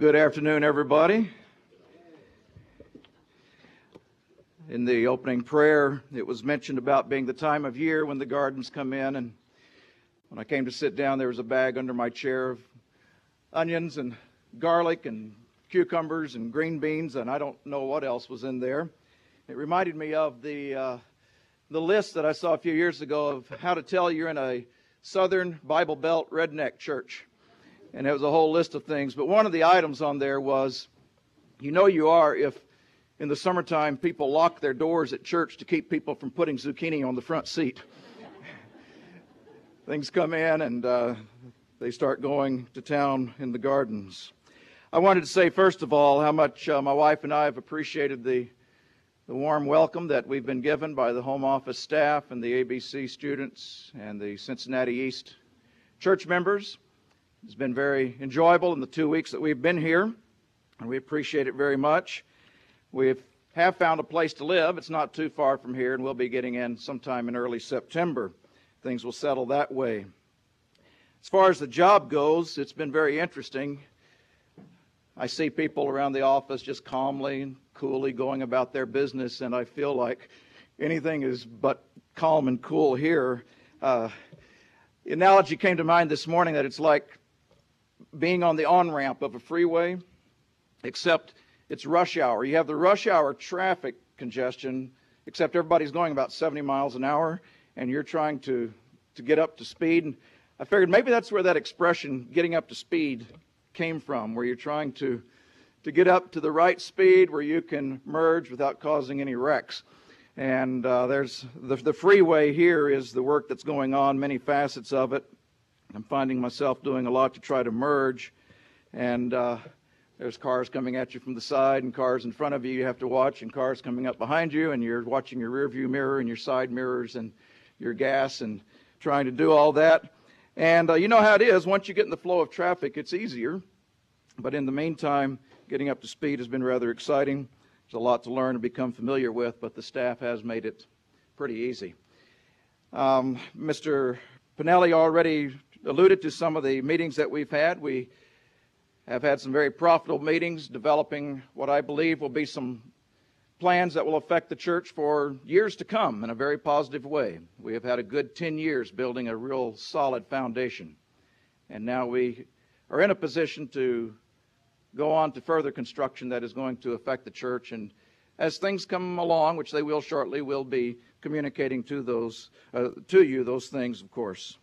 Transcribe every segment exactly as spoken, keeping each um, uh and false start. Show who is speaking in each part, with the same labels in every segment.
Speaker 1: Good afternoon, everybody. In the opening prayer, it was mentioned about being the time of year when the gardens come in, and when I came to sit down, there was a bag under my chair of onions and garlic and cucumbers and green beans, and I don't know what else was in there. It reminded me of the uh, the list that I saw a few years ago of how to tell you're in a Southern Bible Belt redneck church. And it was a whole list of things. But one of the items on there was, you know you are if in the summertime people lock their doors at church to keep people from putting zucchini on the front seat. Things come in and uh, they start going to town in the gardens. I wanted to say, first of all, how much uh, my wife and I have appreciated the, the warm welcome that we've been given by the home office staff and the A B C students and the Cincinnati East church members. It's been very enjoyable in the two weeks that we've been here, and we appreciate it very much. We have found a place to live. It's not too far from here, and we'll be getting in sometime in early September. Things will settle that way. As far as the job goes, it's been very interesting. I see people around the office just calmly and coolly going about their business, and I feel like anything is but calm and cool here. Uh, the analogy came to mind this morning that it's like being on the on-ramp of a freeway, except it's rush hour. You have the rush hour traffic congestion, except everybody's going about seventy miles an hour, and you're trying to, to get up to speed. And I figured maybe that's where that expression, getting up to speed, came from, where you're trying to, to get up to the right speed where you can merge without causing any wrecks. And uh, there's the, the freeway here is the work that's going on, many facets of it. I'm finding myself doing a lot to try to merge, and uh, there's cars coming at you from the side and cars in front of you you have to watch, and cars coming up behind you, and you're watching your rear view mirror and your side mirrors and your gas and trying to do all that. And uh, you know how it is. Once you get in the flow of traffic, it's easier. But in the meantime, getting up to speed has been rather exciting. There's a lot to learn and become familiar with, but the staff has made it pretty easy. Um, Mister Pinelli already alluded to some of the meetings that we've had. We have had some very profitable meetings developing what I believe will be some plans that will affect the church for years to come in a very positive way. We have had a good ten years building a real solid foundation. And now we are in a position to go on to further construction that is going to affect the church. And as things come along, which they will shortly, we'll be communicating to those uh, to you those things, of course.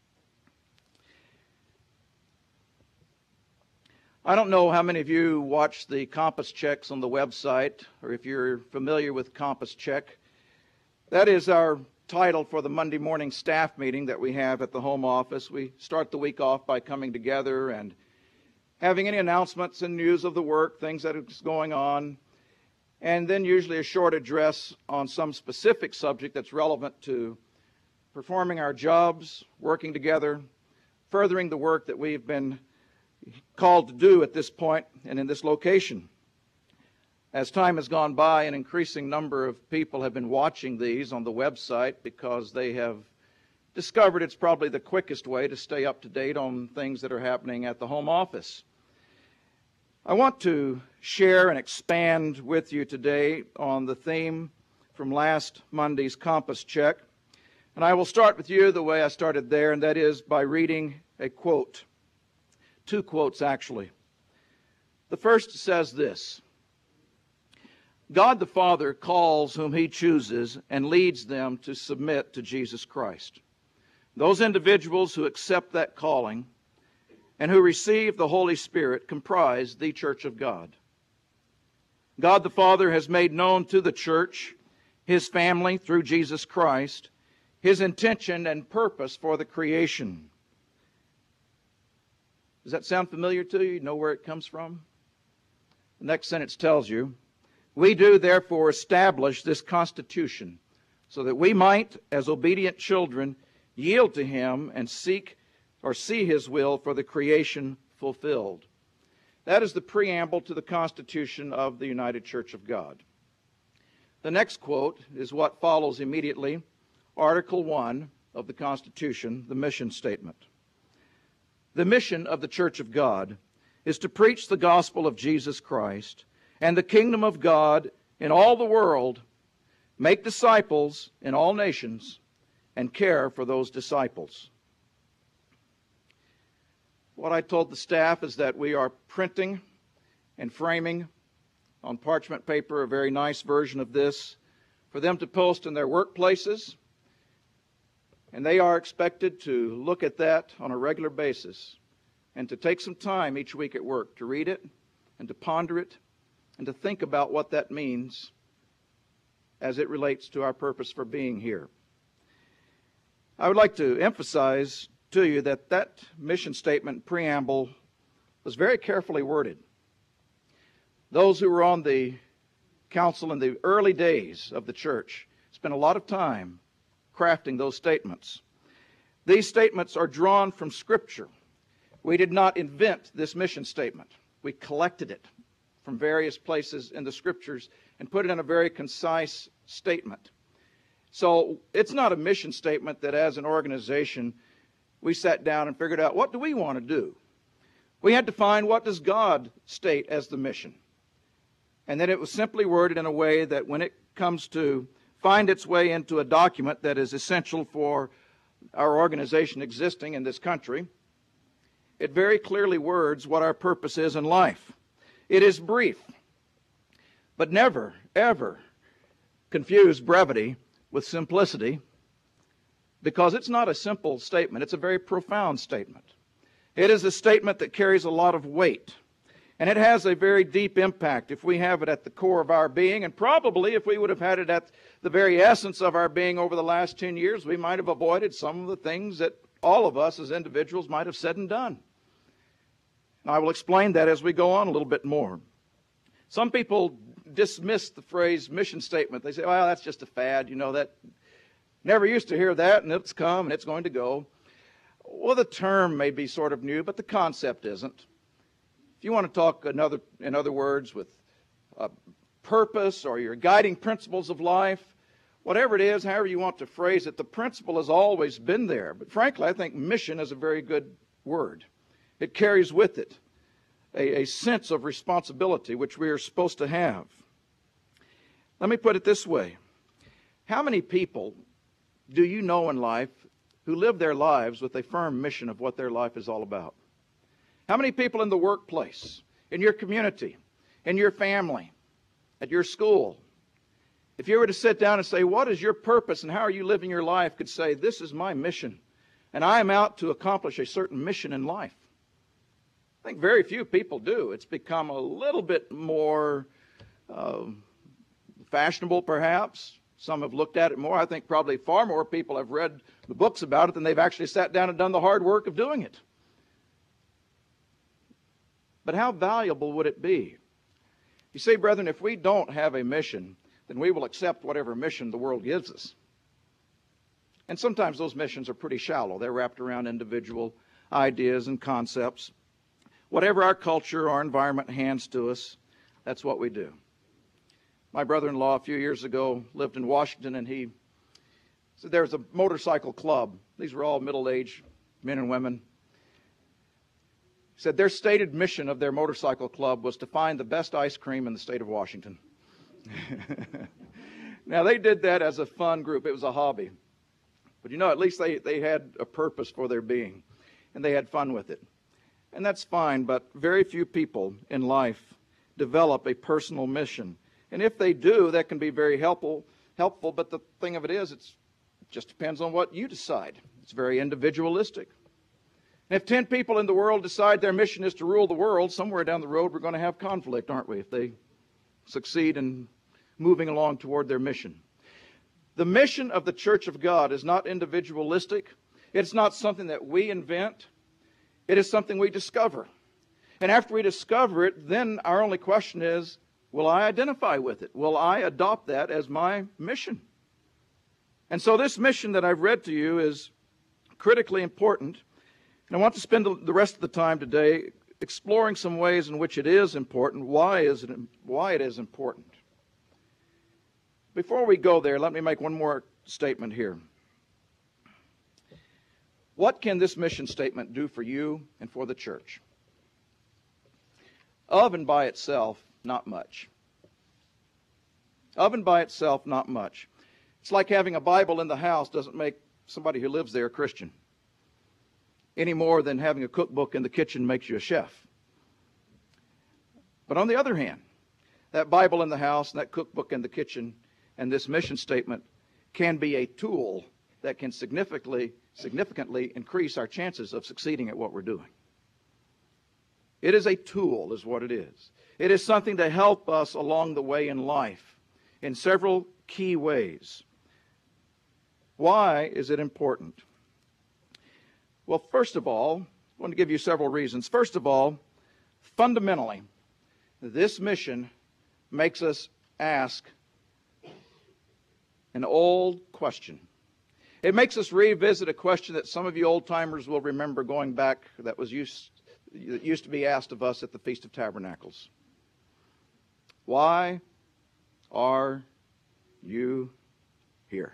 Speaker 1: I don't know how many of you watch the Compass Checks on the website, or if you're familiar with Compass Check. That is our title for the Monday morning staff meeting that we have at the home office. We start the week off by coming together and having any announcements and news of the work, things that is going on, and then usually a short address on some specific subject that's relevant to performing our jobs, working together, furthering the work that we've been called to do at this point and in this location. As time has gone by, an increasing number of people have been watching these on the website because they have discovered it's probably the quickest way to stay up to date on things that are happening at the home office. I want to share and expand with you today on the theme from last Monday's Compass Check. And I will start with you the way I started there, and that is by reading a quote. Two quotes, actually. The first says this: God the Father calls whom He chooses and leads them to submit to Jesus Christ. Those individuals who accept that calling and who receive the Holy Spirit comprise the Church of God. God the Father has made known to the church, His family through Jesus Christ, His intention and purpose for the creation. Does that sound familiar to you? You know where it comes from? The next sentence tells you, we do therefore establish this constitution so that we might, as obedient children, yield to Him and seek or see His will for the creation fulfilled. That is the preamble to the Constitution of the United Church of God. The next quote is what follows immediately, Article one of the Constitution, the mission statement. The mission of the Church of God is to preach the gospel of Jesus Christ and the kingdom of God in all the world, make disciples in all nations, and care for those disciples. What I told the staff is that we are printing and framing on parchment paper a very nice version of this for them to post in their workplaces, and they are expected to look at that on a regular basis and to take some time each week at work to read it and to ponder it and to think about what that means as it relates to our purpose for being here. I would like to emphasize to you that that mission statement preamble was very carefully worded. Those who were on the council in the early days of the church spent a lot of time crafting those statements. These statements are drawn from Scripture. We did not invent this mission statement. We collected it from various places in the Scriptures and put it in a very concise statement. So it's not a mission statement that as an organization we sat down and figured out, what do we want to do? We had to find, what does God state as the mission? And then it was simply worded in a way that when it comes to find its way into a document that is essential for our organization existing in this country, it very clearly words what our purpose is in life. It is brief, but never, ever confuse brevity with simplicity, because it's not a simple statement. It's a very profound statement. It is a statement that carries a lot of weight, and it has a very deep impact if we have it at the core of our being, and probably if we would have had it at the very essence of our being over the last ten years, we might have avoided some of the things that all of us as individuals might have said and done. And I will explain that as we go on a little bit more. Some people dismiss the phrase mission statement. They say, well, that's just a fad. You know, that never used to hear that, and it's come and it's going to go. Well, the term may be sort of new, but the concept isn't. If you want to talk another, in other words, with a purpose or your guiding principles of life, whatever it is, however you want to phrase it, the principle has always been there. But frankly, I think mission is a very good word. It carries with it a, a sense of responsibility which we are supposed to have. Let me put it this way. How many people do you know in life who live their lives with a firm mission of what their life is all about? How many people in the workplace, in your community, in your family, at your school, if you were to sit down and say, what is your purpose and how are you living your life, could say, this is my mission, and I am out to accomplish a certain mission in life? I think very few people do. It's become a little bit more uh, fashionable, perhaps. Some have looked at it more. I think probably far more people have read the books about it than they've actually sat down and done the hard work of doing it. But how valuable would it be? You see, brethren, if we don't have a mission, then we will accept whatever mission the world gives us. And sometimes those missions are pretty shallow. They're wrapped around individual ideas and concepts. Whatever our culture or environment hands to us, that's what we do. My brother-in-law a few years ago lived in Washington, and he said there was a motorcycle club. These were all middle-aged men and women. He said their stated mission of their motorcycle club was to find the best ice cream in the state of Washington. Now, they did that as a fun group. It was a hobby. But, you know, at least they, they had a purpose for their being, and they had fun with it. And that's fine, but very few people in life develop a personal mission. And if they do, that can be very helpful, helpful. But the thing of it is, it's, it just depends on what you decide. It's very individualistic. And if ten people in the world decide their mission is to rule the world, somewhere down the road we're going to have conflict, aren't we, if they succeed in moving along toward their mission. The mission of the Church of God is not individualistic. It's not something that we invent. It is something we discover. And after we discover it, then our only question is, will I identify with it? Will I adopt that as my mission? And so this mission that I've read to you is critically important. And I want to spend the rest of the time today exploring some ways in which it is important. Why is it, why it is important? Before we go there, let me make one more statement here. What can this mission statement do for you and for the church? Of and by itself, not much. Of and by itself, not much. It's like having a Bible in the house doesn't make somebody who lives there a Christian, any more than having a cookbook in the kitchen makes you a chef. But on the other hand, that Bible in the house and that cookbook in the kitchen and this mission statement can be a tool that can significantly, significantly increase our chances of succeeding at what we're doing. It is a tool, is what it is. It is something to help us along the way in life in several key ways. Why is it important? Well, first of all, I want to give you several reasons. First of all, fundamentally, this mission makes us ask an old question. It makes us revisit a question that some of you old-timers will remember going back that was used, that used to be asked of us at the Feast of Tabernacles. Why are you here?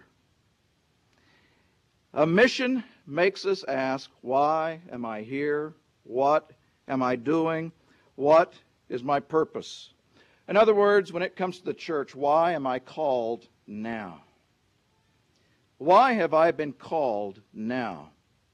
Speaker 1: A mission makes us ask, why am I here? What am I doing? What is my purpose? In other words, when it comes to the church, why am I called now? Why have I been called now?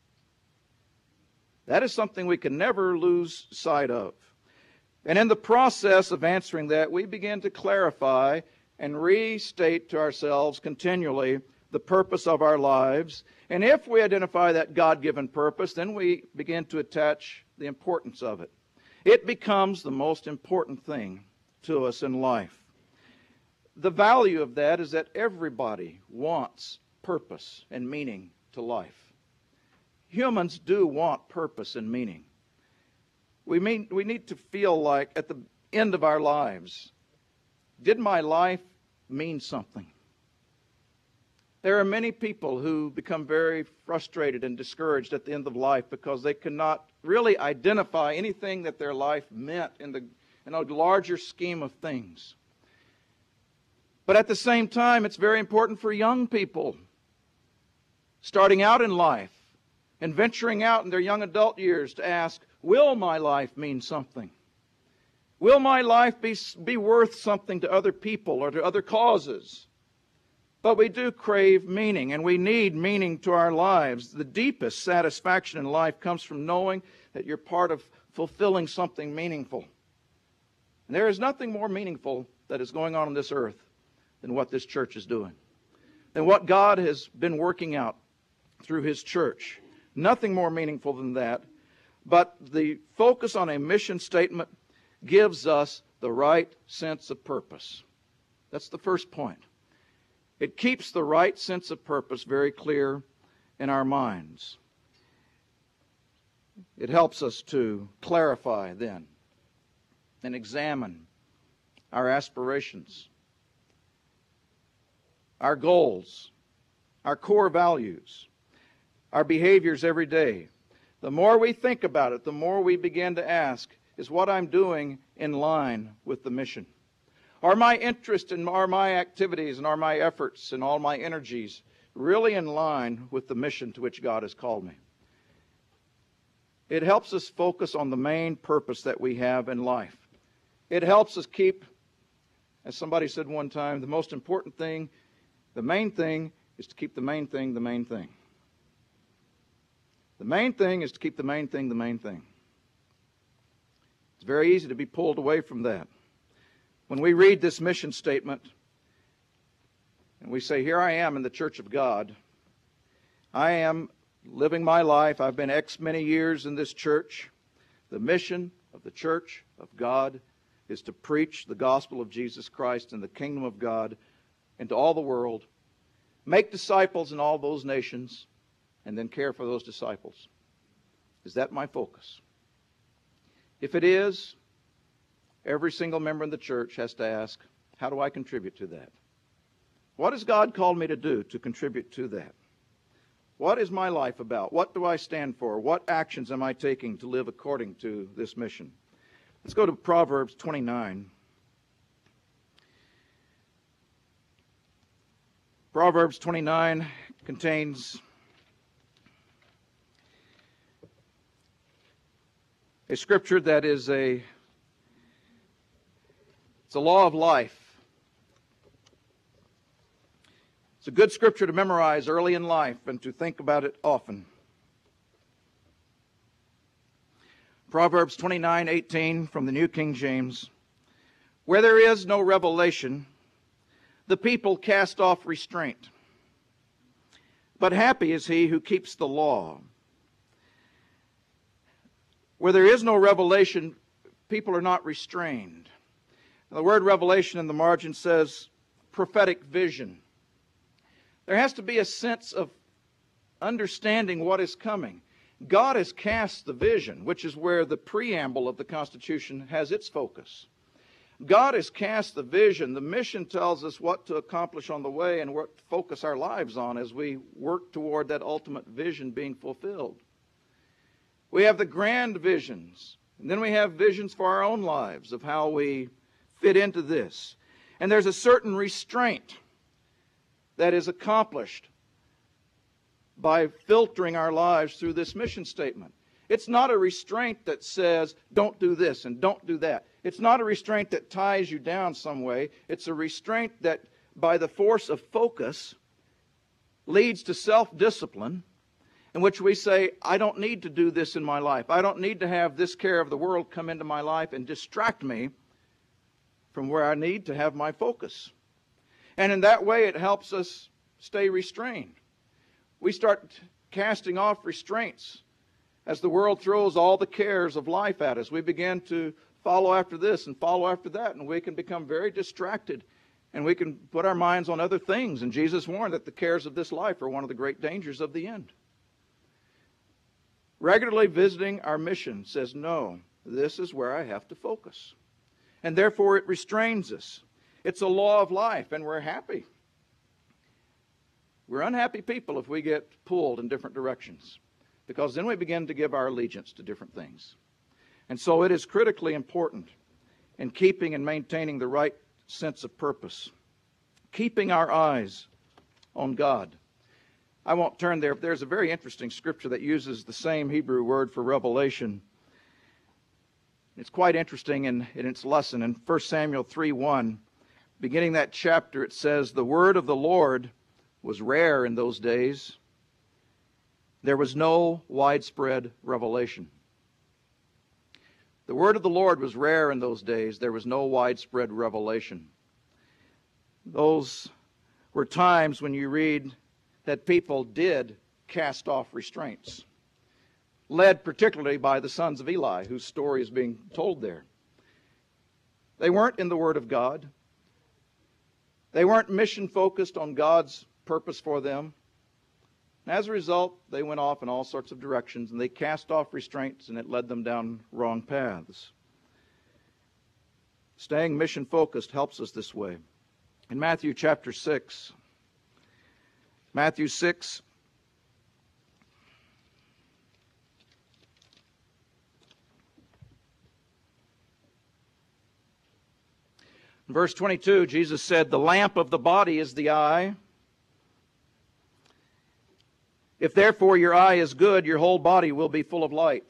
Speaker 1: That is something we can never lose sight of. And in the process of answering that, we begin to clarify and restate to ourselves continually the purpose of our lives. And if we identify that God-given purpose, then we begin to attach the importance of it. It becomes the most important thing to us in life. The value of that is that everybody wants purpose and meaning to life. Humans do want purpose and meaning. We mean we need to feel like at the end of our lives, did my life mean something? There are many people who become very frustrated and discouraged at the end of life because they cannot really identify anything that their life meant in the in a larger scheme of things. But at the same time, it's very important for young people starting out in life and venturing out in their young adult years to ask, will my life mean something? Will my life be, be worth something to other people or to other causes? But we do crave meaning, and we need meaning to our lives. The deepest satisfaction in life comes from knowing that you're part of fulfilling something meaningful. And there is nothing more meaningful that is going on on this earth than what this church is doing, than what God has been working out through His church. Nothing more meaningful than that. But the focus on a mission statement gives us the right sense of purpose. That's the first point. It keeps the right sense of purpose very clear in our minds. It helps us to clarify then and examine our aspirations, our goals, our core values, our behaviors every day. The more we think about it, the more we begin to ask, is what I'm doing in line with the mission? Are my interests and are my activities and are my efforts and all my energies really in line with the mission to which God has called me? It helps us focus on the main purpose that we have in life. It helps us keep, as somebody said one time, the most important thing, the main thing is to keep the main thing the main thing. The main thing is to keep the main thing the main thing. It's very easy to be pulled away from that. When we read this mission statement and we say, here I am in the church of God, I am living my life, I've been X many years in this church. The mission of the church of God is to preach the gospel of Jesus Christ and the kingdom of God into all the world, make disciples in all those nations, and then care for those disciples. Is that my focus? If it is, every single member in the church has to ask, how do I contribute to that? What has God called me to do to contribute to that? What is my life about? What do I stand for? What actions am I taking to live according to this mission? Let's go to Proverbs twenty-nine. Proverbs twenty-nine contains a scripture that is a It's a law of life. It's a good scripture to memorize early in life and to think about it often. Proverbs twenty-nine eighteen from the New King James. Where there is no revelation, the people cast off restraint. But happy is he who keeps the law. Where there is no revelation, people are not restrained. And the word revelation in the margin says prophetic vision. There has to be a sense of understanding what is coming. God has cast the vision, which is where the preamble of the Constitution has its focus. God has cast the vision. The mission tells us what to accomplish on the way and what to focus our lives on as we work toward that ultimate vision being fulfilled. We have the grand visions, and then we have visions for our own lives of how we fit into this. And there's a certain restraint that is accomplished by filtering our lives through this mission statement. It's not a restraint that says, don't do this and don't do that. It's not a restraint that ties you down some way. It's a restraint that, by the force of focus, leads to self-discipline, in which we say, I don't need to do this in my life. I don't need to have this care of the world come into my life and distract me from where I need to have my focus. And in that way, it helps us stay restrained. We start casting off restraints as the world throws all the cares of life at us. We begin to follow after this and follow after that, and we can become very distracted, and we can put our minds on other things. And Jesus warned that the cares of this life are one of the great dangers of the end. Regularly visiting our mission says, no, this is where I have to focus. And therefore it restrains us. It's a law of life, and we're happy. We're unhappy people if we get pulled in different directions, because then we begin to give our allegiance to different things. And so it is critically important in keeping and maintaining the right sense of purpose, keeping our eyes on God. I won't turn there, but there's a very interesting scripture that uses the same Hebrew word for revelation. It's quite interesting in, in its lesson. In First Samuel three one, beginning that chapter, it says, the word of the Lord was rare in those days. There was no widespread revelation. The word of the Lord was rare in those days. There was no widespread revelation. Those were times when you read that people did cast off restraints, led particularly by the sons of Eli, whose story is being told there. They weren't in the Word of God. They weren't mission-focused on God's purpose for them. And as a result, they went off in all sorts of directions, and they cast off restraints, and it led them down wrong paths. Staying mission-focused helps us this way. In Matthew chapter six, Matthew six, in verse twenty-two, Jesus said, the lamp of the body is the eye. If therefore your eye is good, your whole body will be full of light.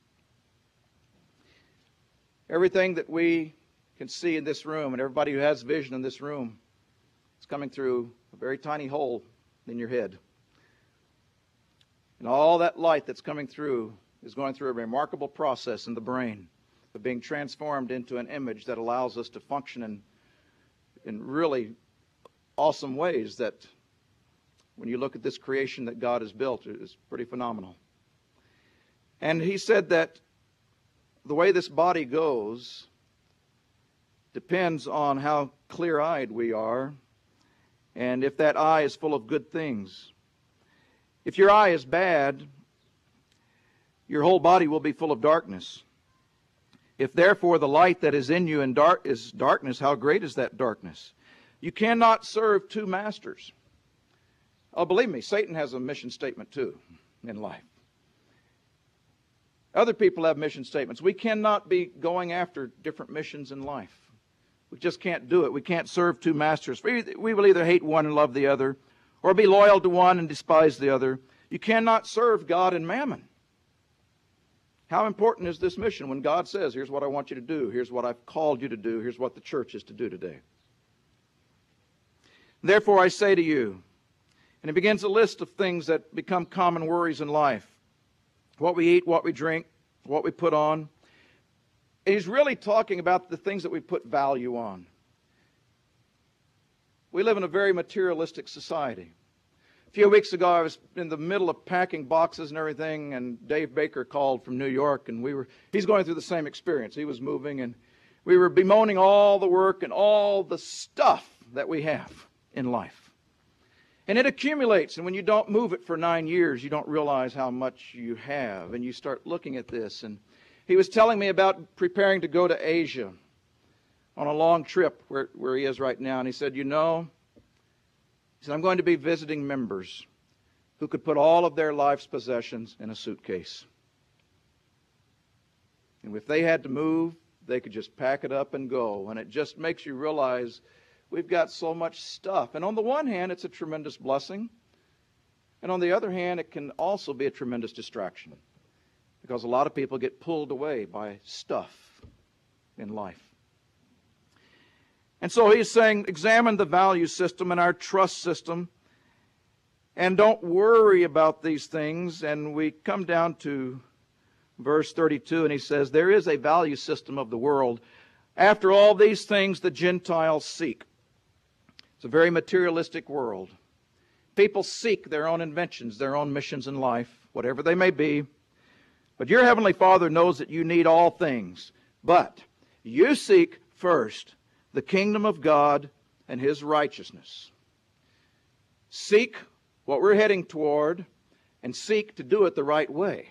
Speaker 1: Everything that we can see in this room, and everybody who has vision in this room, is coming through a very tiny hole in your head. And all that light that's coming through is going through a remarkable process in the brain of being transformed into an image that allows us to function in, in really awesome ways that, when you look at this creation that God has built, it is pretty phenomenal. And he said that the way this body goes depends on how clear-eyed we are, and if that eye is full of good things. If your eye is bad, your whole body will be full of darkness. If therefore the light that is in you in dark is darkness, how great is that darkness? You cannot serve two masters. Oh, believe me, Satan has a mission statement too in life. Other people have mission statements. We cannot be going after different missions in life. We just can't do it. We can't serve two masters. We, we will either hate one and love the other, or be loyal to one and despise the other. You cannot serve God and mammon. How important is this mission when God says, here's what I want you to do, here's what I've called you to do, here's what the church is to do today? Therefore I say to you, and he begins a list of things that become common worries in life. What we eat, what we drink, what we put on. And he's really talking about the things that we put value on. We live in a very materialistic society. A few weeks ago, I was in the middle of packing boxes and everything, and Dave Baker called from New York, and we were he's going through the same experience. He was moving, and we were bemoaning all the work and all the stuff that we have in life. And it accumulates, and when you don't move it for nine years, you don't realize how much you have, and you start looking at this. And he was telling me about preparing to go to Asia on a long trip where, where he is right now, and he said, you know, he said, I'm going to be visiting members who could put all of their life's possessions in a suitcase. And if they had to move, they could just pack it up and go. And it just makes you realize we've got so much stuff. And on the one hand, it's a tremendous blessing. And on the other hand, it can also be a tremendous distraction. Because a lot of people get pulled away by stuff in life. And so he's saying, examine the value system and our trust system, and don't worry about these things. And we come down to verse thirty-two, and he says, there is a value system of the world. After all these things the Gentiles seek. It's a very materialistic world. People seek their own inventions, their own missions in life, whatever they may be. But your Heavenly Father knows that you need all things. But you seek first the kingdom of God and His righteousness. Seek what we're heading toward and seek to do it the right way.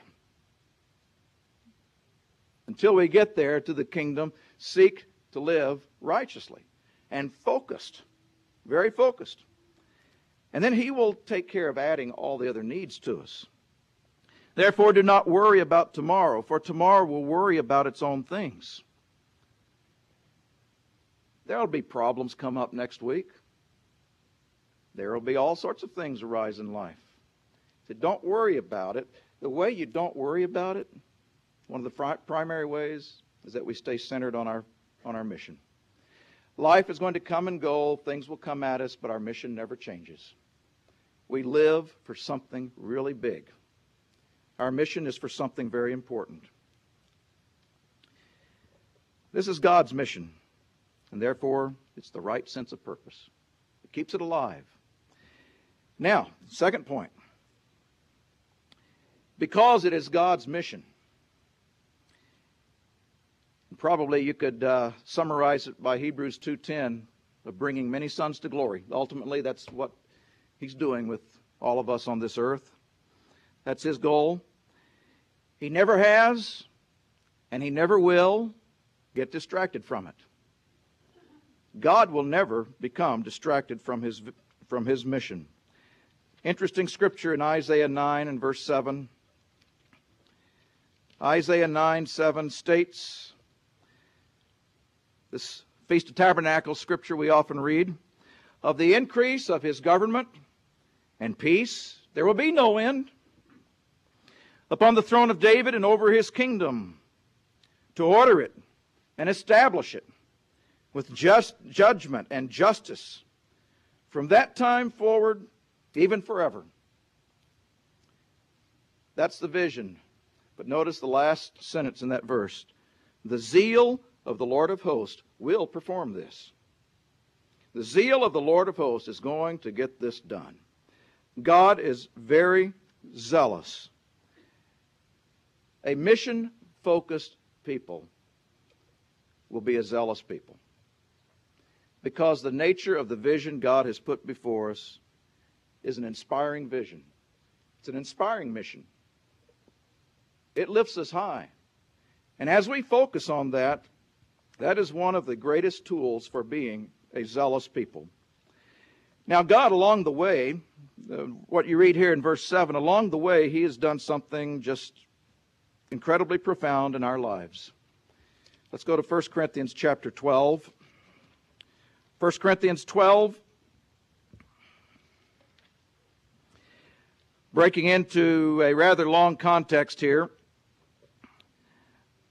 Speaker 1: Until we get there to the kingdom, seek to live righteously and focused, very focused. And then He will take care of adding all the other needs to us. Therefore, do not worry about tomorrow, for tomorrow will worry about its own things. There will be problems come up next week. There will be all sorts of things arise in life. So don't worry about it. The way you don't worry about it, one of the pri- primary ways is that we stay centered on our, on our mission. Life is going to come and go. Things will come at us, but our mission never changes. We live for something really big. Our mission is for something very important. This is God's mission. And therefore, it's the right sense of purpose. It keeps it alive. Now, second point. Because it is God's mission. Probably you could uh, summarize it by Hebrews two ten, of bringing many sons to glory. Ultimately, that's what He's doing with all of us on this earth. That's His goal. He never has, and He never will get distracted from it. God will never become distracted from his, from his mission. Interesting scripture in Isaiah nine and verse seven. Isaiah nine, seven states, this Feast of Tabernacles scripture we often read, of the increase of His government and peace there will be no end upon the throne of David and over His kingdom, to order it and establish it with just judgment and justice from that time forward, even forever. That's the vision. But notice the last sentence in that verse. The zeal of the Lord of hosts will perform this. The zeal of the Lord of hosts is going to get this done. God is very zealous. A mission-focused people will be a zealous people. Because the nature of the vision God has put before us is an inspiring vision. It's an inspiring mission. It lifts us high. And as we focus on that, that is one of the greatest tools for being a zealous people. Now, God, along the way, uh, what you read here in verse seven, along the way, He has done something just incredibly profound in our lives. Let's go to First Corinthians chapter twelve. First Corinthians twelve, breaking into a rather long context here.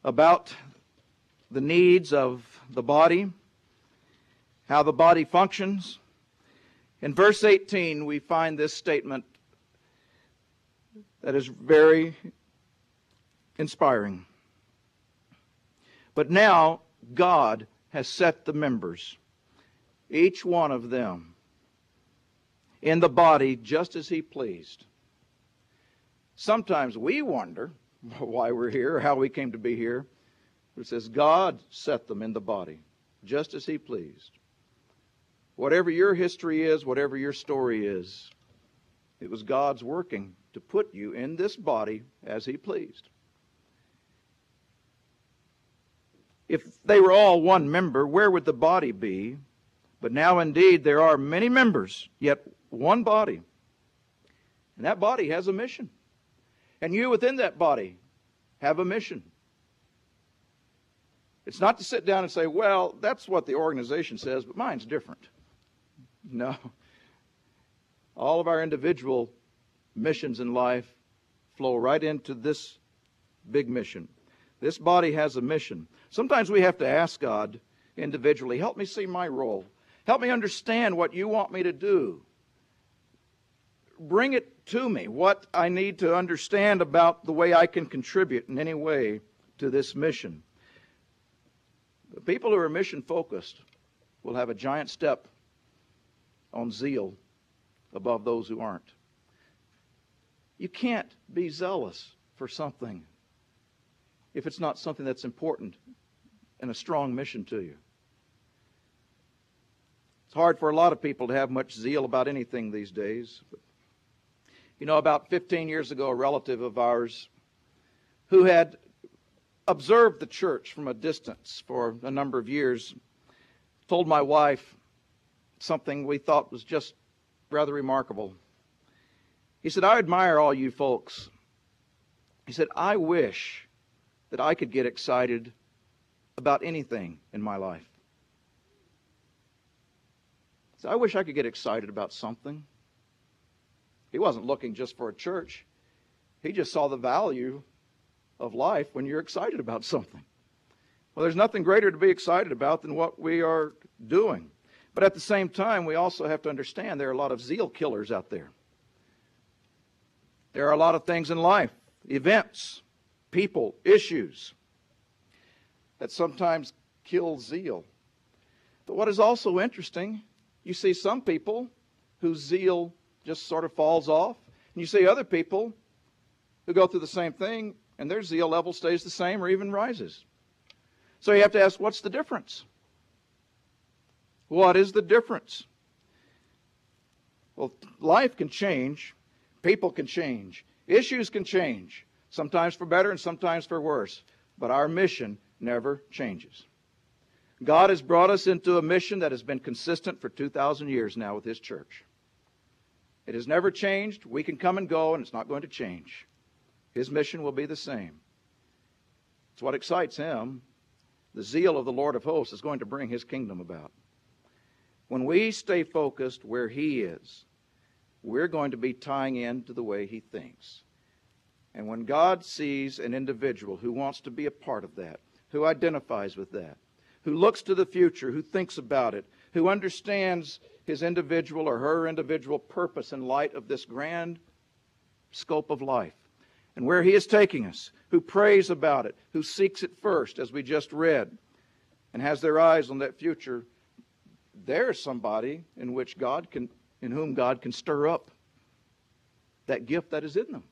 Speaker 1: about the needs of the body, how the body functions. In verse eighteen, we find this statement that is very inspiring. But now God has set the members, each one of them, in the body just as He pleased. Sometimes we wonder why we're here, or how we came to be here. It says God set them in the body just as He pleased. Whatever your history is, whatever your story is, it was God's working to put you in this body as He pleased. If they were all one member, where would the body be? But now indeed there are many members, yet one body. And that body has a mission. And you within that body have a mission. It's not to sit down and say, well, that's what the organization says, but mine's different. No. All of our individual missions in life flow right into this big mission. This body has a mission. Sometimes we have to ask God individually, help me see my role. Help me understand what you want me to do. Bring it to me, what I need to understand about the way I can contribute in any way to this mission. The people who are mission-focused will have a giant step on zeal above those who aren't. You can't be zealous for something if it's not something that's important and a strong mission to you. It's hard for a lot of people to have much zeal about anything these days. You know, about fifteen years ago, a relative of ours who had observed the church from a distance for a number of years told my wife something we thought was just rather remarkable. He said, I admire all you folks. He said, I wish that I could get excited about anything in my life. He said, I wish I could get excited about something. He wasn't looking just for a church. He just saw the value of life when you're excited about something. Well, there's nothing greater to be excited about than what we are doing. But at the same time, we also have to understand there are a lot of zeal killers out there. There are a lot of things in life, events, people, issues, that sometimes kill zeal. But what is also interesting, you see some people whose zeal just sort of falls off, and you see other people who go through the same thing, and their zeal level stays the same or even rises. So you have to ask, what's the difference? What is the difference? Well, life can change. People can change. Issues can change. Sometimes for better and sometimes for worse. But our mission never changes. God has brought us into a mission that has been consistent for two thousand years now with His church. It has never changed. We can come and go, and it's not going to change. His mission will be the same. It's what excites Him. The zeal of the Lord of hosts is going to bring His kingdom about. When we stay focused where He is, we're going to be tying in to the way He thinks. And when God sees an individual who wants to be a part of that, who identifies with that, who looks to the future, who thinks about it, who understands his individual or her individual purpose in light of this grand scope of life, and where He is taking us, who prays about it, who seeks it first, as we just read, and has their eyes on that future, there's somebody in which God can, in whom God can stir up that gift that is in them.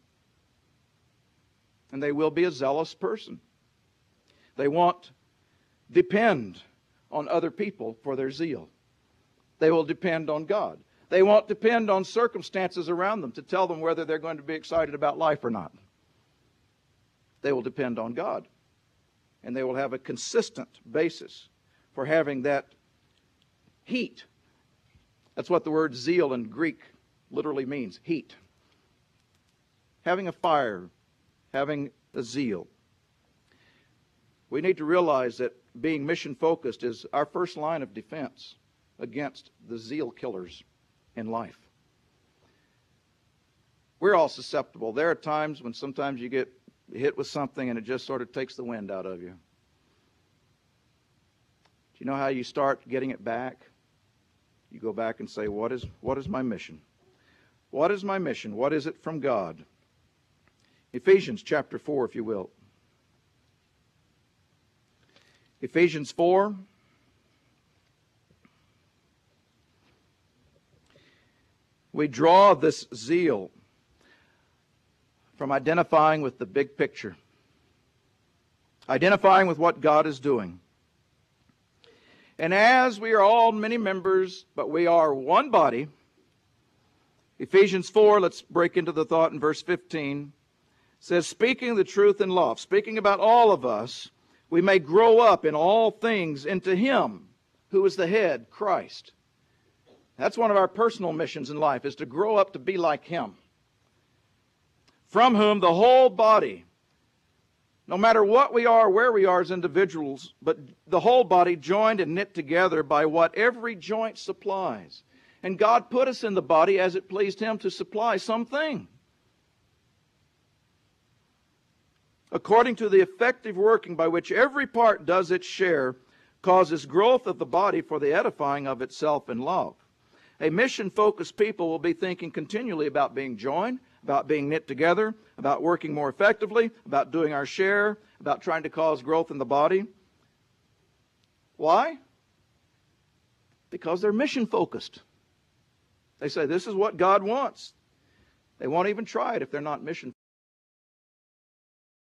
Speaker 1: And they will be a zealous person. They won't depend on other people for their zeal. They will depend on God. They won't depend on circumstances around them to tell them whether they're going to be excited about life or not. They will depend on God. And they will have a consistent basis for having that heat. That's what the word zeal in Greek literally means, heat. Having a fire, having a zeal. We need to realize that being mission-focused is our first line of defense against the zeal killers in life. We're all susceptible. There are times when sometimes you get You hit with something and it just sort of takes the wind out of you. Do you know how you start getting it back? You go back and say, what is, what is my mission? What is my mission? What is it from God? Ephesians chapter four, if you will. Ephesians four. We draw this zeal from identifying with the big picture, identifying with what God is doing. And as we are all many members, but we are one body, Ephesians four, let's break into the thought in verse fifteen, says, speaking the truth in love, speaking about all of us, we may grow up in all things into Him who is the head, Christ. That's one of our personal missions in life, is to grow up to be like Him. From whom the whole body, no matter what we are, where we are as individuals, but the whole body joined and knit together by what every joint supplies. And God put us in the body as it pleased Him to supply something. According to the effective working by which every part does its share, causes growth of the body for the edifying of itself in love. A mission-focused people will be thinking continually about being joined, about being knit together, about working more effectively, about doing our share, about trying to cause growth in the body. Why? Because they're mission-focused. They say, this is what God wants. They won't even try it if they're not mission